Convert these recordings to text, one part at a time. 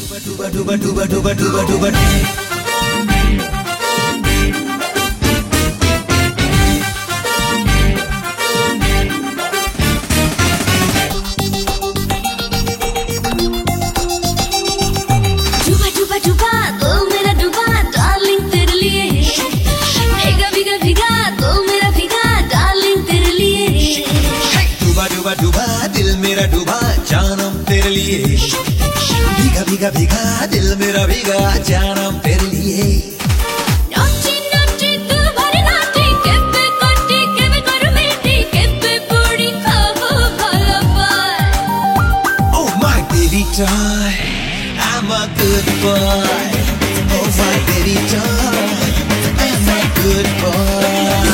दिल मेरा डूबा जानम तेरे लिए भीगा भीगा भीगा दिल मेरा भीगा जानम तेरे लिए नाची नाची तू भरी नाची केबे कोटी केबे करू मेटी केबे पूरी खाबो भलो पाय Oh my baby toy I'm a good boy Oh my baby toy I'm a good boy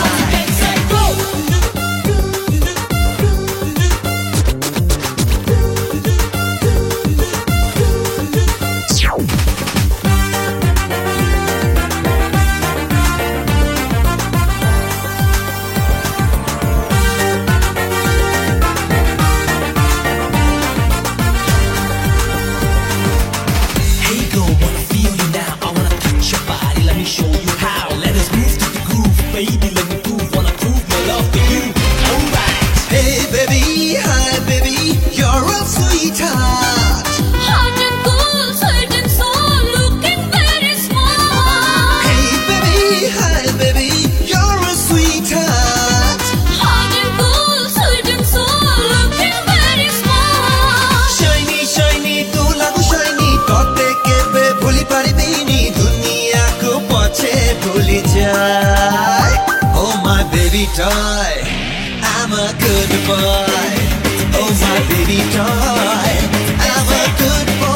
Baby, let me prove, wanna prove my love to you. Alright. Hey baby, hi baby, you're a sweetheart. Hot and cool, sweet and soul, looking very smart. Hey baby, hi baby, you're a sweetheart. Hot and cool, sweet and soul, looking very smart. Shiny, shiny, tu lagu shiny, tote kebe bhuli paribini, duniya ko pache bhuli jai. Oh my baby toy, I'm a good boy. Oh my baby toy, I'm a good boy.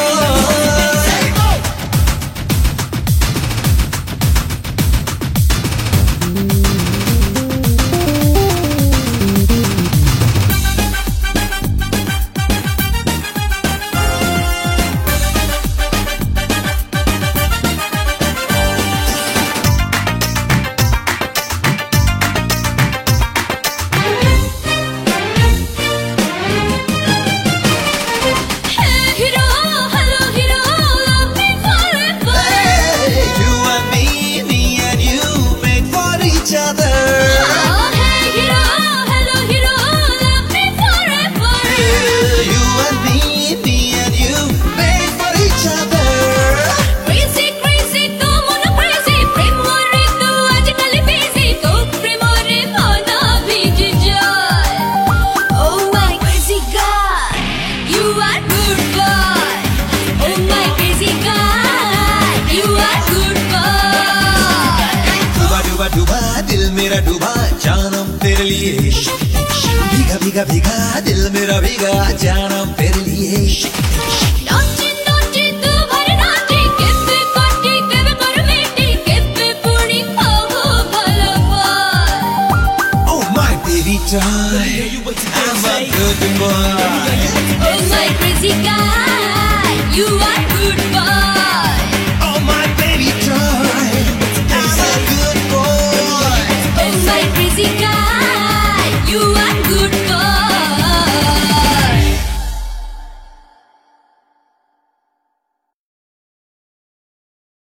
दिल मेरा डूबा जानम तेरे लिए भीगा भीगा भीगा दिल मेरा भीगा जानम तेरे लिए नाची नाची तू भरी नाची केबे कोटी केबे करू मेटी केबे पूरी खाबो भलो पाय Oh my baby toy I'm a good boy Oh my crazy guy you are good